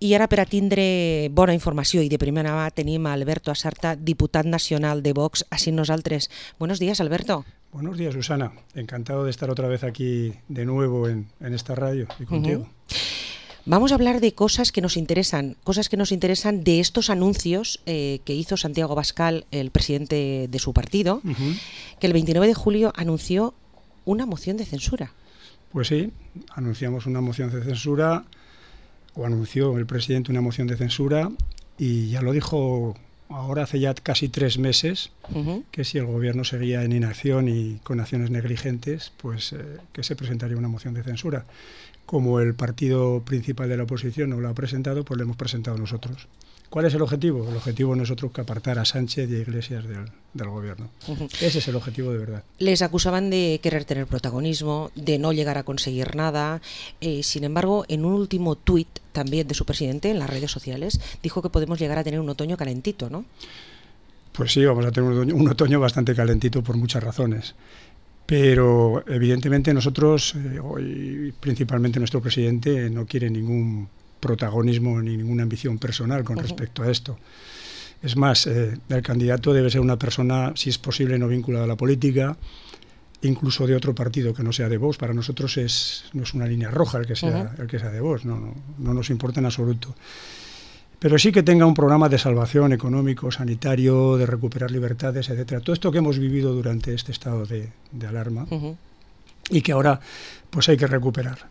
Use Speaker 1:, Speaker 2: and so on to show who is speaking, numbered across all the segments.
Speaker 1: I ara, per a tindre bona informació i de primera mà, tenim a Alberto Asarta, diputat nacional de Vox, així nosaltres. Buenos días, Alberto.
Speaker 2: Buenos días, Susana. Encantado de estar otra vez aquí de nuevo en esta radio y contigo.
Speaker 1: Vamos a hablar de cosas que nos interesan de estos anuncios que hizo Santiago Abascal, el presidente de su partido, que el 29 de julio anunció una moción de censura.
Speaker 2: Pues sí, anunciamos una moción de censura, o anunció el presidente una moción de censura, y ya lo dijo ahora hace ya casi 3 meses, que si el gobierno seguía en inacción y con acciones negligentes, pues que se presentaría una moción de censura. Como el partido principal de la oposición no lo ha presentado, pues lo hemos presentado nosotros. ¿Cuál es el objetivo? El objetivo no es otro que apartar a Sánchez y a Iglesias del gobierno. Ese es el objetivo de verdad.
Speaker 1: Les acusaban de querer tener protagonismo, de no llegar a conseguir nada. Sin embargo, en un último tuit también de su presidente en las redes sociales, dijo que podemos llegar a tener un otoño calentito, ¿no?
Speaker 2: Pues sí, vamos a tener un otoño bastante calentito por muchas razones. Pero evidentemente nosotros, hoy principalmente nuestro presidente, no quiere ningún protagonismo ni ninguna ambición personal con respecto a esto. Es más, el candidato debe ser una persona, si es posible, no vinculada a la política, incluso de otro partido que no sea de Vox. Para nosotros no es una línea roja el que sea de Vox, no nos importa en absoluto. Pero sí que tenga un programa de salvación económico, sanitario, de recuperar libertades, etcétera. Todo esto que hemos vivido durante este estado de alarma y que ahora pues hay que recuperar.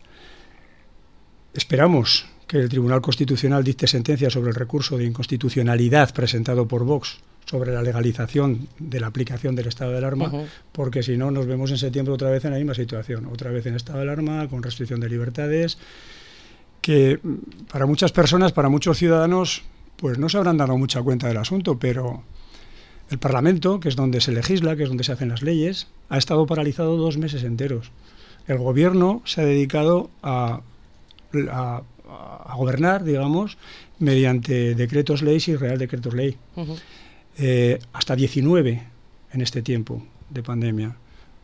Speaker 2: Esperamos que el Tribunal Constitucional dicte sentencia sobre el recurso de inconstitucionalidad presentado por Vox sobre la legalización de la aplicación del estado de alarma, porque si no nos vemos en septiembre otra vez en la misma situación, otra vez en estado de alarma, con restricción de libertades, que para muchas personas, para muchos ciudadanos, pues no se habrán dado mucha cuenta del asunto, pero el Parlamento, que es donde se legisla, que es donde se hacen las leyes, ha estado paralizado 2 meses enteros. El Gobierno se ha dedicado a gobernar, digamos, mediante decretos leyes y real decretos ley. Hasta 19 en este tiempo de pandemia.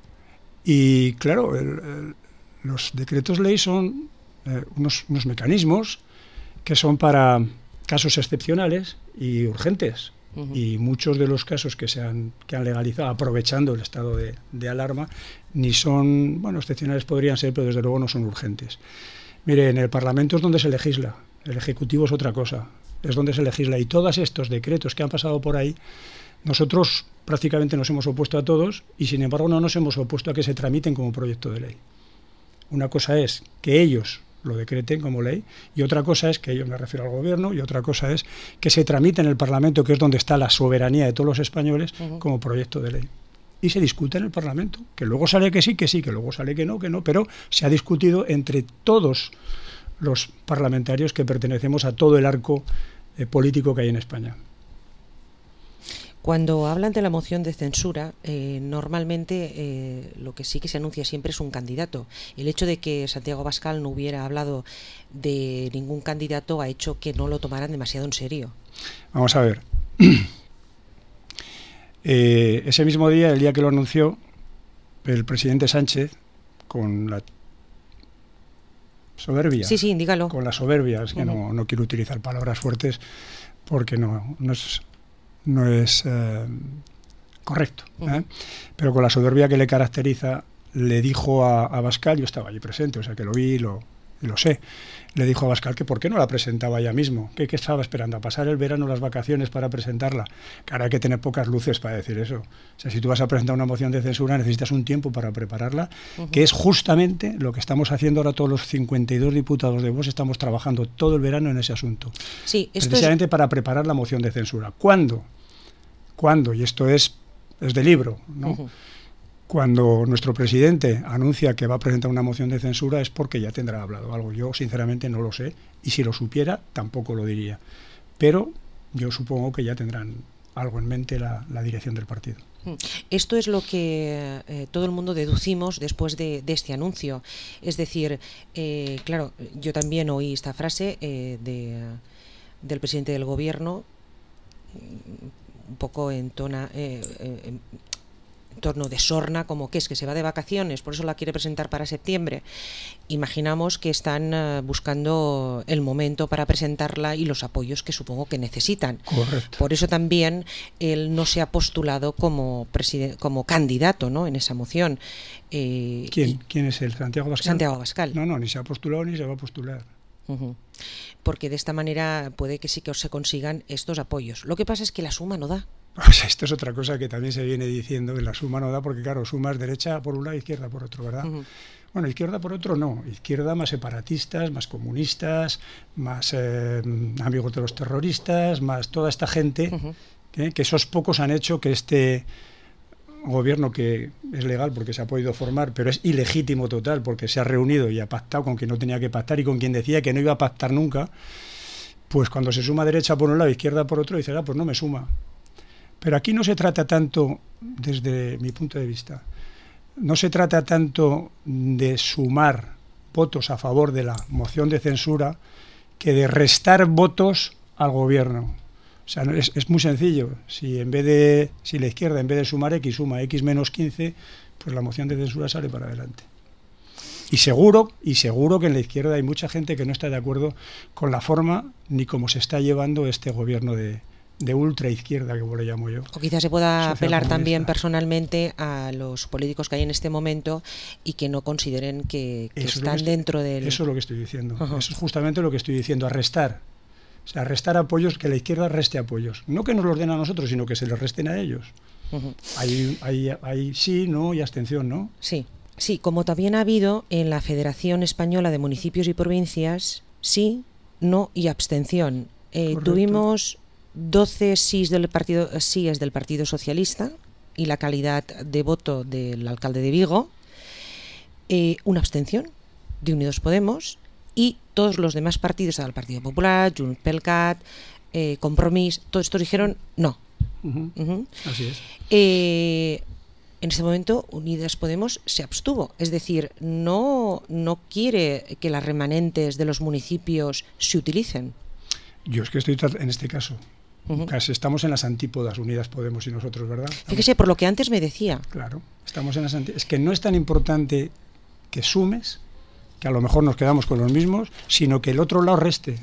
Speaker 2: Y claro, los decretos ley son unos mecanismos que son para casos excepcionales y urgentes. Y muchos de los casos que han legalizado aprovechando el estado de alarma ni son, excepcionales podrían ser, pero desde luego no son urgentes. Mire, en el Parlamento es donde se legisla, el Ejecutivo es otra cosa, es donde se legisla, y todos estos decretos que han pasado por ahí, nosotros prácticamente nos hemos opuesto a todos, y sin embargo no nos hemos opuesto a que se tramiten como proyecto de ley. Una cosa es que ellos lo decreten como ley, y otra cosa es que ellos, me refiero al Gobierno, y otra cosa es que se tramite en el Parlamento, que es donde está la soberanía de todos los españoles, como proyecto de ley. Y se discute en el Parlamento, que luego sale que sí, que luego sale que no, pero se ha discutido entre todos los parlamentarios que pertenecemos a todo el arco político que hay en España.
Speaker 1: Cuando hablan de la moción de censura, normalmente lo que sí que se anuncia siempre es un candidato. El hecho de que Santiago Abascal no hubiera hablado de ningún candidato ha hecho que no lo tomaran demasiado en serio.
Speaker 2: Vamos a ver. Ese mismo día, el día que lo anunció, el presidente Sánchez, con la soberbia,
Speaker 1: sí, dígalo.
Speaker 2: Con la soberbia, es que no quiero utilizar palabras fuertes porque no es correcto, pero con la soberbia que le caracteriza, le dijo a Abascal, yo estaba allí presente, o sea que lo vi y lo sé, le dijo a Abascal que por qué no la presentaba ya mismo, que estaba esperando a pasar el verano, las vacaciones para presentarla, que ahora hay que tener pocas luces para decir eso. O sea, si tú vas a presentar una moción de censura necesitas un tiempo para prepararla, que es justamente lo que estamos haciendo ahora todos los 52 diputados de Vox, estamos trabajando todo el verano en ese asunto.
Speaker 1: Sí, esto
Speaker 2: precisamente para preparar la moción de censura. ¿Cuándo? Y esto es de libro, ¿no? Cuando nuestro presidente anuncia que va a presentar una moción de censura es porque ya tendrá hablado algo. Yo, sinceramente, no lo sé. Y si lo supiera, tampoco lo diría. Pero yo supongo que ya tendrán algo en mente la dirección del partido.
Speaker 1: Esto es lo que todo el mundo deducimos después de este anuncio. Es decir, claro, yo también oí esta frase del presidente del Gobierno, un poco en torno de sorna, como que es que se va de vacaciones, por eso la quiere presentar para septiembre. Imaginamos que están buscando el momento para presentarla y los apoyos que supongo que necesitan.
Speaker 2: Correcto.
Speaker 1: Por eso también él no se ha postulado como candidato, ¿no?, en esa moción.
Speaker 2: ¿Quién es él? ¿Santiago Abascal?
Speaker 1: Santiago Abascal.
Speaker 2: No, ni se ha postulado ni se va a postular.
Speaker 1: Porque de esta manera puede que sí que se consigan estos apoyos. Lo que pasa es que la suma no da.
Speaker 2: Pues esto es otra cosa que también se viene diciendo, que la suma no da, porque claro, sumas derecha por un lado, izquierda por otro, ¿verdad? Bueno, izquierda por otro no, izquierda más separatistas, más comunistas, más amigos de los terroristas, más toda esta gente, que esos pocos han hecho que este gobierno, que es legal porque se ha podido formar, pero es ilegítimo total porque se ha reunido y ha pactado con quien no tenía que pactar y con quien decía que no iba a pactar nunca, pues cuando se suma derecha por un lado, izquierda por otro, dice, pues no me suma. Pero aquí no se trata tanto, desde mi punto de vista, no se trata tanto de sumar votos a favor de la moción de censura que de restar votos al gobierno. O sea, es muy sencillo. Si la izquierda, en vez de sumar X, suma X menos 15, pues la moción de censura sale para adelante. Y seguro que en la izquierda hay mucha gente que no está de acuerdo con la forma ni cómo se está llevando este gobierno de ultraizquierda, como le llamo yo.
Speaker 1: O quizás se pueda apelar también personalmente a los políticos que hay en este momento y que no consideren que están dentro del...
Speaker 2: Eso es lo que estoy diciendo. Eso es justamente lo que estoy diciendo, arrestar. O sea, restar apoyos, que la izquierda reste apoyos. No que nos los den a nosotros, sino que se les resten a ellos. Hay sí, no y abstención, ¿no?
Speaker 1: Sí, como también ha habido en la Federación Española de Municipios y Provincias, sí, no y abstención. Tuvimos 12 síes del Partido Socialista y la calidad de voto del alcalde de Vigo, una abstención de Unidos Podemos, y todos los demás partidos, el Partido Popular, Junts pel Cat, Compromís, todos estos dijeron no.
Speaker 2: Así es.
Speaker 1: En este momento Unidas Podemos se abstuvo, es decir, no quiere que las remanentes de los municipios se utilicen.
Speaker 2: Yo es que estoy en este caso. Casi estamos en las antípodas, Unidas Podemos y nosotros, ¿verdad?
Speaker 1: Fíjese, por lo que antes me decía.
Speaker 2: Claro, estamos en las antípodas. Es que no es tan importante que sumes, que a lo mejor nos quedamos con los mismos, sino que el otro lado reste.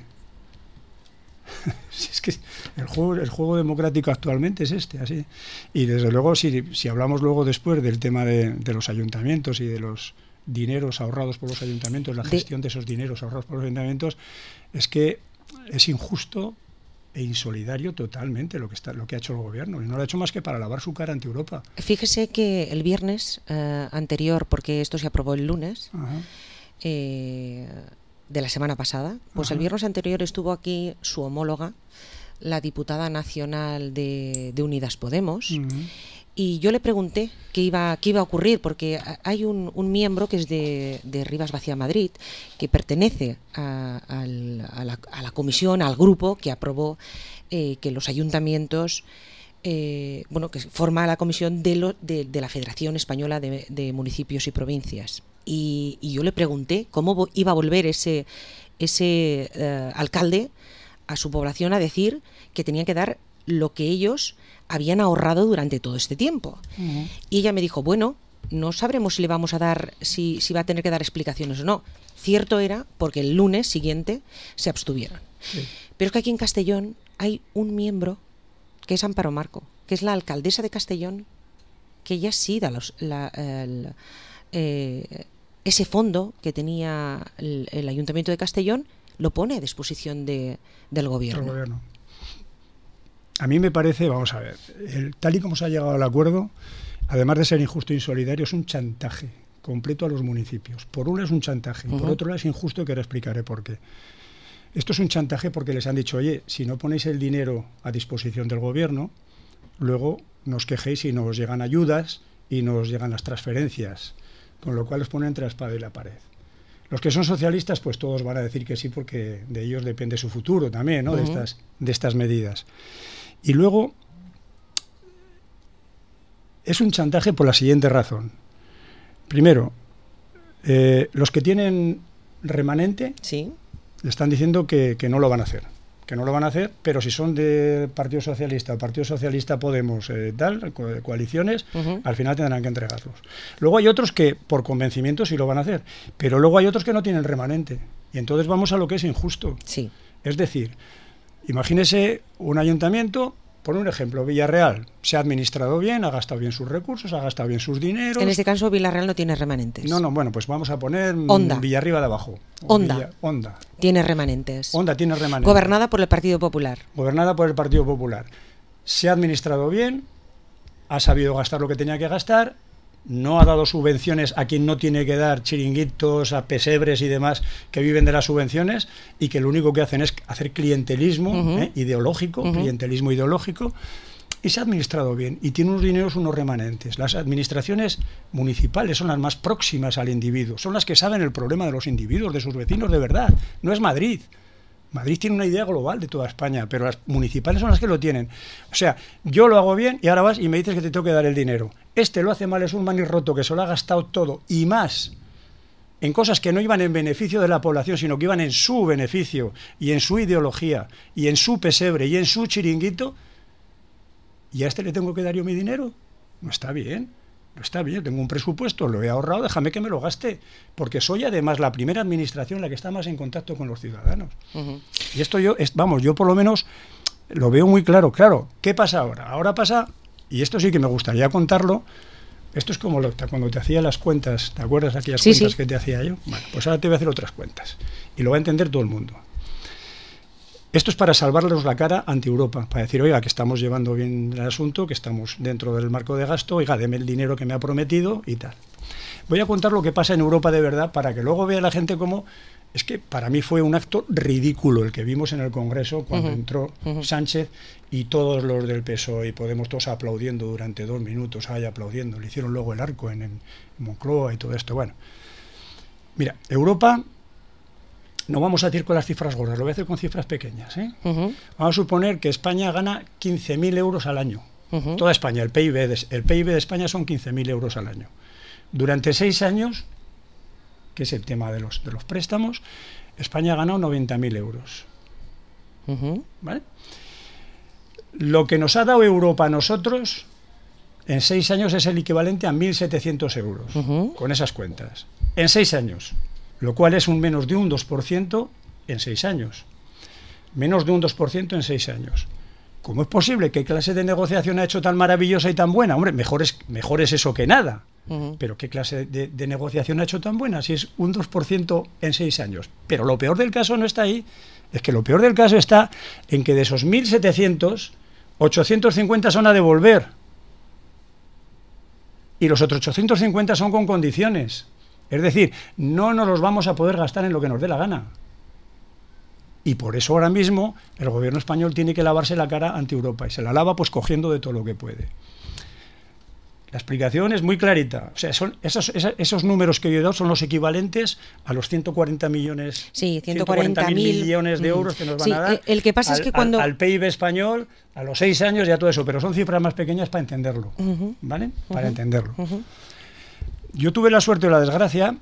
Speaker 2: Es que el juego democrático actualmente es así. Y desde luego, si hablamos luego después del tema de los ayuntamientos y de los dineros ahorrados por los ayuntamientos, la gestión de esos dineros ahorrados por los ayuntamientos, es que es injusto e insolidario totalmente lo que ha hecho el gobierno, y no lo ha hecho más que para lavar su cara ante Europa.
Speaker 1: Fíjese que el viernes anterior, porque esto se aprobó el lunes, de la semana pasada, pues el viernes anterior estuvo aquí su homóloga, la diputada nacional de Unidas Podemos, y yo le pregunté qué iba a ocurrir, porque hay un miembro que es de Rivas Vacía Madrid, que pertenece a la comisión, al grupo que aprobó que los ayuntamientos, que forma la comisión de la Federación Española de Municipios y Provincias. Y yo le pregunté cómo iba a volver ese alcalde a su población a decir que tenían que dar lo que ellos habían ahorrado durante todo este tiempo. Y ella me dijo, bueno, no sabremos si le vamos a dar, si va a tener que dar explicaciones o no. Cierto era, porque el lunes siguiente se abstuvieron. Sí. Pero es que aquí en Castellón hay un miembro que es Amparo Marco, que es la alcaldesa de Castellón, que ella sí da ese fondo que tenía el Ayuntamiento de Castellón, lo pone a disposición del gobierno.
Speaker 2: A mí me parece, vamos a ver, tal y como se ha llegado al acuerdo, además de ser injusto e insolidario, es un chantaje completo a los municipios. Por un lado es un chantaje, y por otro lado es injusto, que ahora explicaré por qué. Esto es un chantaje porque les han dicho, oye, si no ponéis el dinero a disposición del gobierno, luego nos quejéis y nos llegan ayudas y nos llegan las transferencias, con lo cual os ponen entre la espada y la pared. Los que son socialistas, pues todos van a decir que sí, porque de ellos depende su futuro también, ¿no? De estas medidas. Y luego, es un chantaje por la siguiente razón. Primero, los que tienen remanente,
Speaker 1: ¿sí?,
Speaker 2: le están diciendo que no lo van a hacer, que no lo van a hacer, pero si son del Partido Socialista o Partido Socialista Podemos, coaliciones, al final tendrán que entregarlos. Luego hay otros que por convencimiento sí lo van a hacer, pero luego hay otros que no tienen remanente. Y entonces vamos a lo que es injusto.
Speaker 1: Sí.
Speaker 2: Es decir, imagínese un ayuntamiento, por un ejemplo, Villarreal, se ha administrado bien, ha gastado bien sus recursos, ha gastado bien sus dineros.
Speaker 1: En este caso, Villarreal no tiene remanentes.
Speaker 2: No, bueno, pues vamos a poner
Speaker 1: Onda.
Speaker 2: Villarriba de abajo.
Speaker 1: Onda.
Speaker 2: Onda.
Speaker 1: Tiene remanentes.
Speaker 2: Onda tiene remanentes.
Speaker 1: Gobernada por el Partido Popular.
Speaker 2: Gobernada por el Partido Popular. Se ha administrado bien, ha sabido gastar lo que tenía que gastar, no ha dado subvenciones a quien no tiene que dar, chiringuitos, a pesebres y demás que viven de las subvenciones y que lo único que hacen es hacer clientelismo ideológico, clientelismo ideológico, y se ha administrado bien y tiene unos dineros, unos remanentes. Las administraciones municipales son las más próximas al individuo, son las que saben el problema de los individuos, de sus vecinos de verdad, no es Madrid. Madrid tiene una idea global de toda España, pero las municipales son las que lo tienen. O sea, yo lo hago bien y ahora vas y me dices que te tengo que dar el dinero. Este lo hace mal, es un manirroto que se lo ha gastado todo y más en cosas que no iban en beneficio de la población, sino que iban en su beneficio y en su ideología y en su pesebre y en su chiringuito. ¿Y a este le tengo que dar yo mi dinero? No está bien. No está bien, yo tengo un presupuesto, lo he ahorrado, déjame que me lo gaste, porque soy además la primera administración la que está más en contacto con los ciudadanos. Y esto yo por lo menos lo veo muy claro. Claro, ¿qué pasa ahora? Ahora pasa, y esto sí que me gustaría contarlo, esto es como cuando te hacía las cuentas, ¿te acuerdas aquellas cuentas que te hacía yo? Bueno, pues ahora te voy a hacer otras cuentas, y lo va a entender todo el mundo. Esto es para salvarles la cara ante Europa, para decir, oiga, que estamos llevando bien el asunto, que estamos dentro del marco de gasto, oiga, deme el dinero que me ha prometido y tal. Voy a contar lo que pasa en Europa de verdad para que luego vea la gente cómo... Es que para mí fue un acto ridículo el que vimos en el Congreso cuando entró Sánchez y todos los del PSOE y Podemos todos aplaudiendo durante 2 minutos, aplaudiendo. Le hicieron luego el arco en Moncloa y todo esto. Bueno, mira, Europa... No vamos a decir con las cifras gordas, lo voy a hacer con cifras pequeñas. Vamos a suponer que España gana 15.000 euros al año. Toda España, el PIB de España son 15.000 euros al año. Durante 6 años, que es el tema de los préstamos, España ha ganado 90.000 euros. ¿Vale? Lo que nos ha dado Europa a nosotros en 6 años es el equivalente a 1.700 euros, con esas cuentas. En 6 años. Lo cual es un menos de un 2% en 6 años. Menos de un 2% en 6 años. ¿Cómo es posible? ¿Qué clase de negociación ha hecho tan maravillosa y tan buena? Hombre, mejor es eso que nada. Pero ¿qué clase de negociación ha hecho tan buena si es un 2% en 6 años? Pero lo peor del caso no está ahí. Es que lo peor del caso está en que de esos 1.700, 850 son a devolver. Y los otros 850 son con condiciones. Es decir, no nos los vamos a poder gastar en lo que nos dé la gana. Y por eso ahora mismo el gobierno español tiene que lavarse la cara ante Europa. Y se la lava pues cogiendo de todo lo que puede. La explicación es muy clarita. O sea, son esos números que yo he dado son los equivalentes a los 140 millones, 140.000 millones de euros que nos van a dar.
Speaker 1: El que pasa es que cuando...
Speaker 2: al PIB español, a los 6 años ya todo eso. Pero son cifras más pequeñas para entenderlo. ¿Vale? Para entenderlo. Yo tuve la suerte o la desgracia,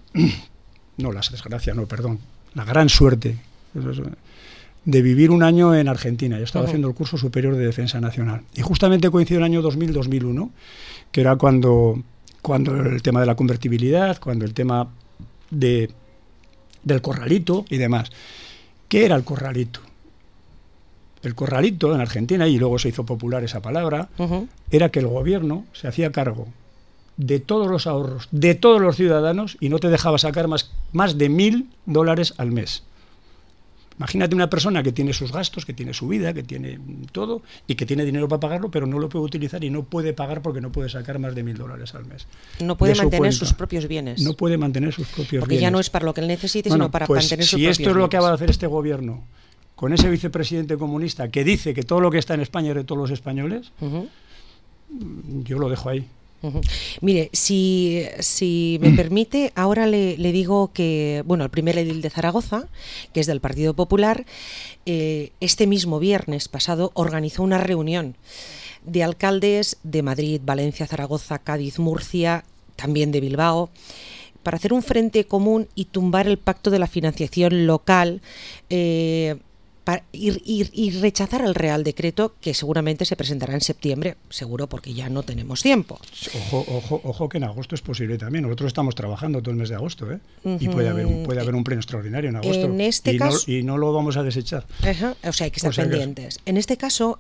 Speaker 2: la gran suerte de vivir un año en Argentina. Yo estaba haciendo el curso superior de Defensa Nacional. Y justamente coincidió el año 2000-2001, que era cuando el tema de la convertibilidad, cuando el tema del corralito y demás. ¿Qué era el corralito? El corralito en Argentina, y luego se hizo popular esa palabra, era que el gobierno se hacía cargo de todos los ahorros de todos los ciudadanos y no te dejaba sacar más de $1.000 al mes. Imagínate una persona que tiene sus gastos, que tiene su vida, que tiene todo y que tiene dinero para pagarlo, pero no lo puede utilizar y no puede pagar porque no puede sacar más de $1.000 al mes.
Speaker 1: No puede mantener sus propios bienes.
Speaker 2: No puede mantener sus propios bienes.
Speaker 1: Porque ya no es para lo que él necesite, sino para mantener sus propios bienes.
Speaker 2: Si esto es lo que va a hacer este gobierno con ese vicepresidente comunista que dice que todo lo que está en España es de todos los españoles, yo lo dejo ahí.
Speaker 1: Mire, si me permite, ahora le digo que, bueno, el primer edil de Zaragoza, que es del Partido Popular, este mismo viernes pasado organizó una reunión de alcaldes de Madrid, Valencia, Zaragoza, Cádiz, Murcia, también de Bilbao, para hacer un frente común y tumbar el pacto de la financiación local, y rechazar el Real Decreto, que seguramente se presentará en septiembre, seguro, porque ya no tenemos tiempo.
Speaker 2: Ojo que en agosto es posible también. Nosotros estamos trabajando todo el mes de agosto, ¿eh? Y puede haber un pleno extraordinario en agosto.
Speaker 1: En este caso,
Speaker 2: no lo vamos a desechar.
Speaker 1: O sea, hay que estar pendientes. En este caso,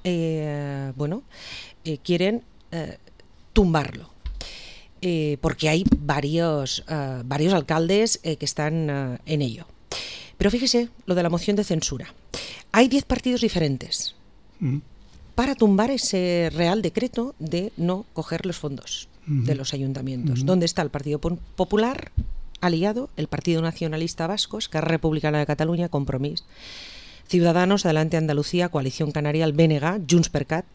Speaker 1: quieren tumbarlo. Porque hay varios alcaldes que están en ello. Pero fíjese lo de la moción de censura. Hay 10 partidos diferentes para tumbar ese Real Decreto de no coger los fondos de los ayuntamientos. ¿Dónde está el Partido Popular aliado? El Partido Nacionalista Vasco, Esquerra Republicana de Cataluña, Compromís, Ciudadanos, Adelante Andalucía, Coalición Canaria, el BNG, Junts per Cat.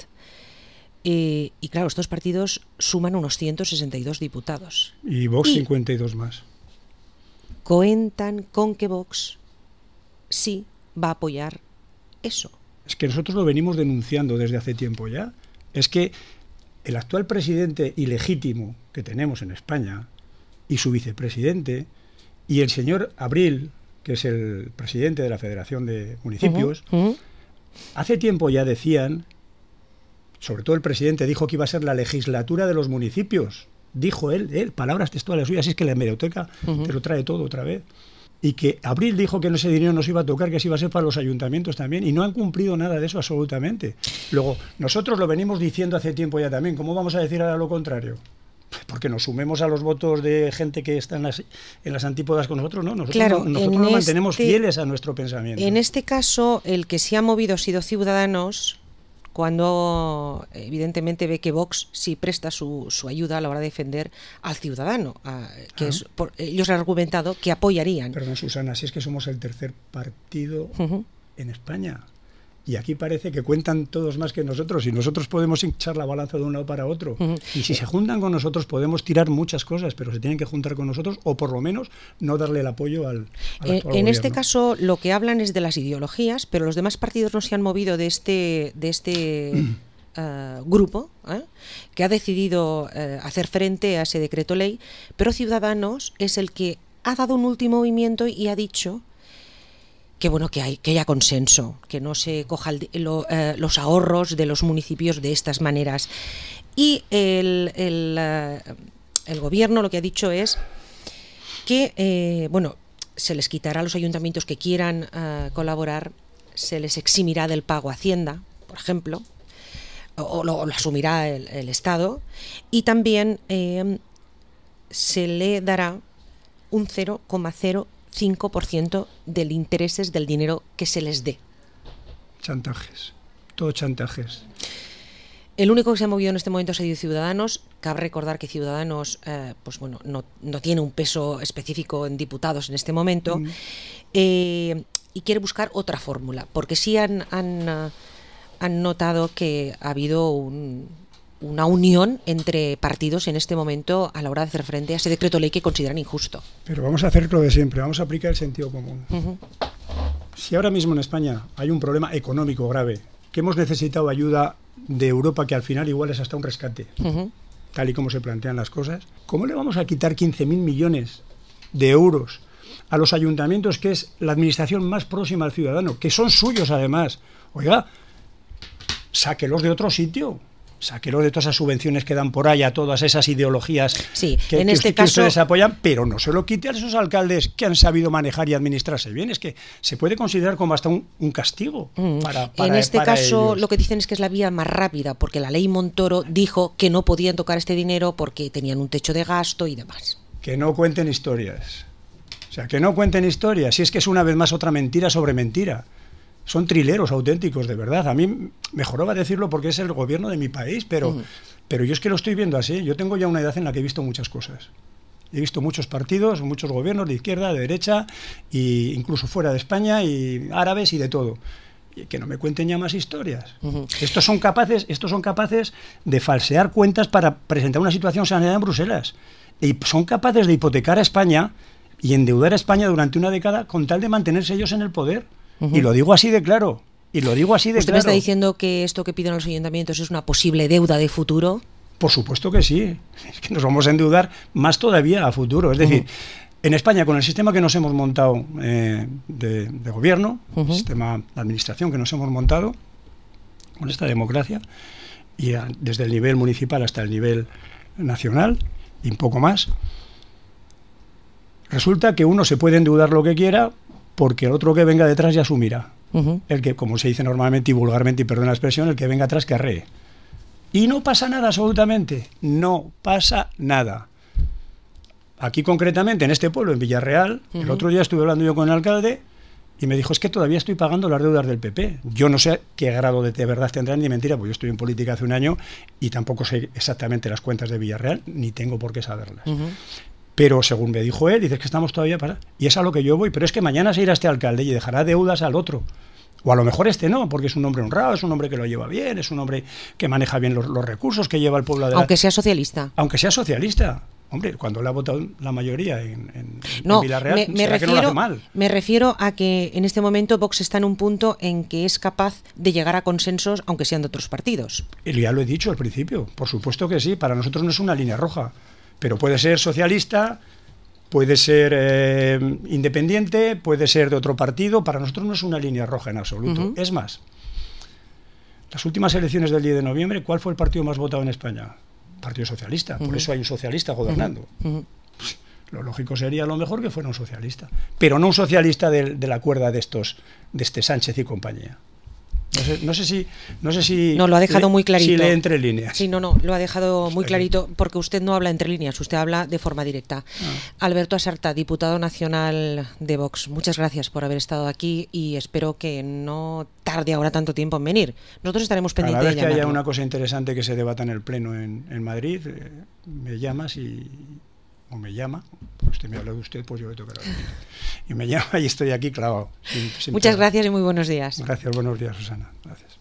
Speaker 1: Y claro, estos partidos suman unos 162 diputados.
Speaker 2: Y Vox 52 más.
Speaker 1: Cuentan con que Vox sí va a apoyar eso.
Speaker 2: Es que nosotros lo venimos denunciando desde hace tiempo ya. Es que el actual presidente ilegítimo que tenemos en España y su vicepresidente y el señor Abril, que es el presidente de la Federación de Municipios, hace tiempo ya decían, sobre todo el presidente dijo que iba a ser la legislatura de los municipios. Dijo él, palabras textuales suyas, así es que la hemeroteca te lo trae todo otra vez. Y que Abril dijo que ese dinero no se iba a tocar, que se iba a ser para los ayuntamientos también, y no han cumplido nada de eso absolutamente. Luego, nosotros lo venimos diciendo hace tiempo ya también. ¿Cómo vamos a decir ahora lo contrario? Porque nos sumemos a los votos de gente que está en las antípodas con nosotros, ¿no? Nosotros nos mantenemos fieles a nuestro pensamiento.
Speaker 1: En este caso, el que se ha movido ha sido Ciudadanos, cuando evidentemente ve que Vox sí presta su ayuda a la hora de defender al ciudadano, ellos han argumentado que apoyarían.
Speaker 2: Perdón, Susana, si es que somos el tercer partido en España. Y aquí parece que cuentan todos más que nosotros, y nosotros podemos echar la balanza de un lado para otro. Y si se juntan con nosotros podemos tirar muchas cosas, pero se tienen que juntar con nosotros, o por lo menos no darle el apoyo al actual gobierno.
Speaker 1: Este caso lo que hablan es de las ideologías, pero los demás partidos no se han movido de este grupo que ha decidido hacer frente a ese decreto ley, pero Ciudadanos es el que ha dado un último movimiento y ha dicho que bueno, que haya consenso, que no se coja los ahorros de los municipios de estas maneras. Y el gobierno lo que ha dicho es que se les quitará a los ayuntamientos que quieran colaborar, se les eximirá del pago a Hacienda, por ejemplo, o lo asumirá el Estado, y también se le dará un 0,05% del intereses del dinero que se les dé.
Speaker 2: Chantajes, todo chantajes.
Speaker 1: El único que se ha movido en este momento ha sido Ciudadanos. Cabe recordar que Ciudadanos no tiene un peso específico en diputados en este momento y quiere buscar otra fórmula, porque sí han notado que ha habido una unión entre partidos en este momento a la hora de hacer frente a ese decreto ley que consideran injusto.
Speaker 2: Pero vamos a hacer lo de siempre, vamos a aplicar el sentido común. Si ahora mismo en España hay un problema económico grave, que hemos necesitado ayuda de Europa, que al final igual es hasta un rescate, tal y como se plantean las cosas, ¿cómo le vamos a quitar 15.000 millones de euros a los ayuntamientos, que es la administración más próxima al ciudadano, que son suyos además? Oiga, sáquelos de otro sitio. Sáquelos de todas esas subvenciones que dan por ahí a todas esas ideologías que ustedes apoyan, pero no se lo quite a esos alcaldes que han sabido manejar y administrarse bien. Es que se puede considerar como hasta un castigo para
Speaker 1: en este caso
Speaker 2: ellos.
Speaker 1: Lo que dicen es que es la vía más rápida, porque la ley Montoro dijo que no podían tocar este dinero porque tenían un techo de gasto y demás.
Speaker 2: Que no cuenten historias. O sea, que no cuenten historias. Si es que es una vez más otra mentira sobre mentira. Son trileros auténticos, de verdad. A mí me joroba decirlo porque es el gobierno de mi país, pero yo es que lo estoy viendo así. Yo tengo ya una edad en la que he visto muchas cosas. He visto muchos partidos, muchos gobiernos de izquierda, de derecha, e incluso fuera de España, y árabes y de todo. Y que no me cuenten ya más historias. Estos son capaces de falsear cuentas para presentar una situación sanitaria en Bruselas. Y son capaces de hipotecar a España y endeudar a España durante una década con tal de mantenerse ellos en el poder. Y lo digo así de claro. ¿Usted
Speaker 1: me está diciendo que esto que piden los ayuntamientos es una posible deuda de futuro?
Speaker 2: Por supuesto que sí. Es que nos vamos a endeudar más todavía a futuro. Es decir, En España, con el sistema que nos hemos montado de gobierno, el sistema de administración que nos hemos montado, con esta democracia, y desde el nivel municipal hasta el nivel nacional, y un poco más, resulta que uno se puede endeudar lo que quiera porque el otro que venga detrás ya asumirá. El que, como se dice normalmente y vulgarmente, y perdón la expresión, el que venga atrás que arree. Y no pasa nada absolutamente, no pasa nada. Aquí concretamente, en este pueblo, en Villarreal, el otro día estuve hablando yo con el alcalde y me dijo, es que todavía estoy pagando las deudas del PP. Yo no sé qué grado de verdad tendrán ni mentira, porque yo estoy en política hace un año y tampoco sé exactamente las cuentas de Villarreal, ni tengo por qué saberlas. Pero según me dijo él, dices que estamos todavía para... Y es a lo que yo voy, pero es que mañana se irá este alcalde y dejará deudas al otro. O a lo mejor este no, porque es un hombre honrado, es un hombre que lo lleva bien, es un hombre que maneja bien los recursos que lleva el pueblo adelante.
Speaker 1: Aunque sea socialista.
Speaker 2: Aunque sea socialista. Hombre, cuando le ha votado la mayoría en Villarreal,
Speaker 1: me refiero,
Speaker 2: que no lo hace mal.
Speaker 1: Me refiero a que en este momento Vox está en un punto en que es capaz de llegar a consensos, aunque sean de otros partidos.
Speaker 2: Y ya lo he dicho al principio, por supuesto que sí, para nosotros no es una línea roja, pero puede ser socialista, puede ser independiente, puede ser de otro partido, para nosotros no es una línea roja en absoluto. Es más, las últimas elecciones del 10 de noviembre, ¿cuál fue el partido más votado en España? Partido Socialista, por eso hay un socialista gobernando. Lo lógico sería a lo mejor que fuera un socialista, pero no un socialista de la cuerda de este Sánchez y compañía. No sé si
Speaker 1: no, lo ha dejado muy clarito.
Speaker 2: Si lee entre líneas.
Speaker 1: Sí, no, lo ha dejado muy clarito, porque usted no habla entre líneas, usted habla de forma directa. Alberto Asarta, diputado nacional de Vox, muchas gracias por haber estado aquí y espero que no tarde ahora tanto tiempo en venir. Nosotros estaremos pendientes de llamarlo.
Speaker 2: Cada vez que haya una cosa interesante que se debata en el Pleno en Madrid, me llamas o me llama, usted me habla de usted, pues yo le tocará. Y me llama y estoy aquí clavado.
Speaker 1: Muchas gracias y muy buenos días.
Speaker 2: Gracias, buenos días, Susana. Gracias.